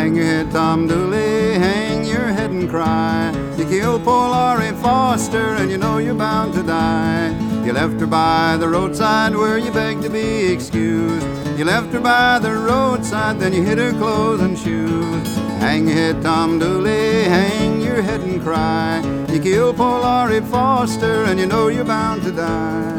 Hang your head, Tom Dooley, hang your head and cry. You killed poor Laurie Foster and you know you're bound to die. You left her by the roadside where you begged to be excused. You left her by the roadside, then you hid her clothes and shoes. Hang your head, Tom Dooley, hang your head and cry. You killed poor Laurie Foster and you know you're bound to die.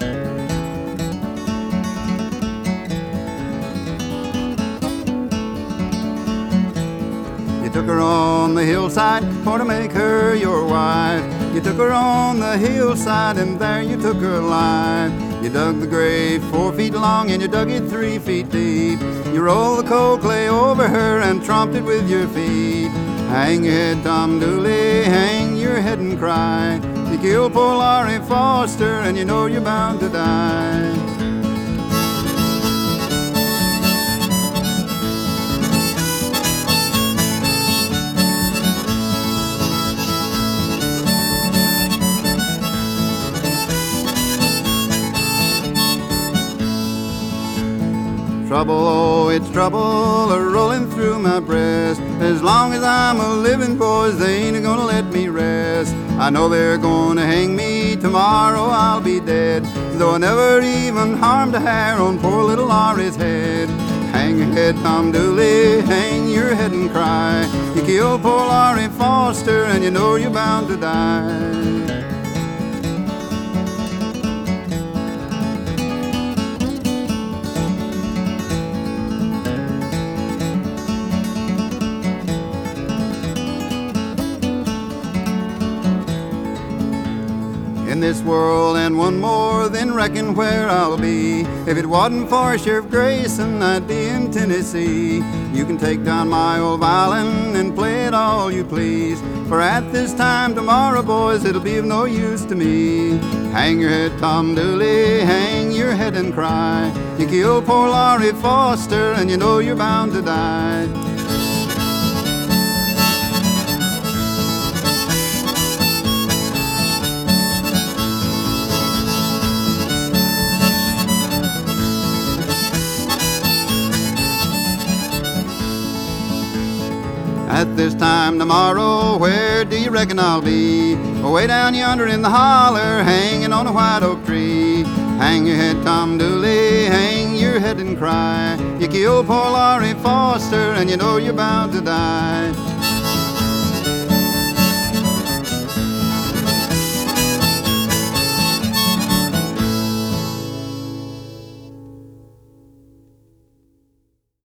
You took her on the hillside for to make her your wife. You took her on the hillside and there you took her alive. You dug the grave 4 feet long and you dug it 3 feet deep. You rolled the cold clay over her and tromped it with your feet. Hang your head, Tom Dooley, hang your head and cry. You killed poor Laurie Foster and you know you're bound to die. Trouble, oh, it's trouble a-rolling through my breast. As long as I'm a living, boys, they ain't gonna let me rest. I know they're gonna hang me, tomorrow I'll be dead, though I never even harmed a hair on poor little Laurie's head. Hang your head, Tom Dooley, hang your head and cry. You killed poor Laurie Foster and you know you're bound to die. In this world and one more, then reckon where I'll be. If it wasn't for Sheriff Grayson, I'd be in Tennessee. You can take down my old violin and play it all you please, for at this time tomorrow, boys, it'll be of no use to me. Hang your head, Tom Dooley, hang your head and cry. You killed poor Laurie Foster and you know you're bound to die. At this time tomorrow, where do you reckon I'll be? Way down yonder in the holler, hanging on a white oak tree. Hang your head, Tom Dooley, hang your head and cry. You killed poor Laurie Foster and you know you're bound to die.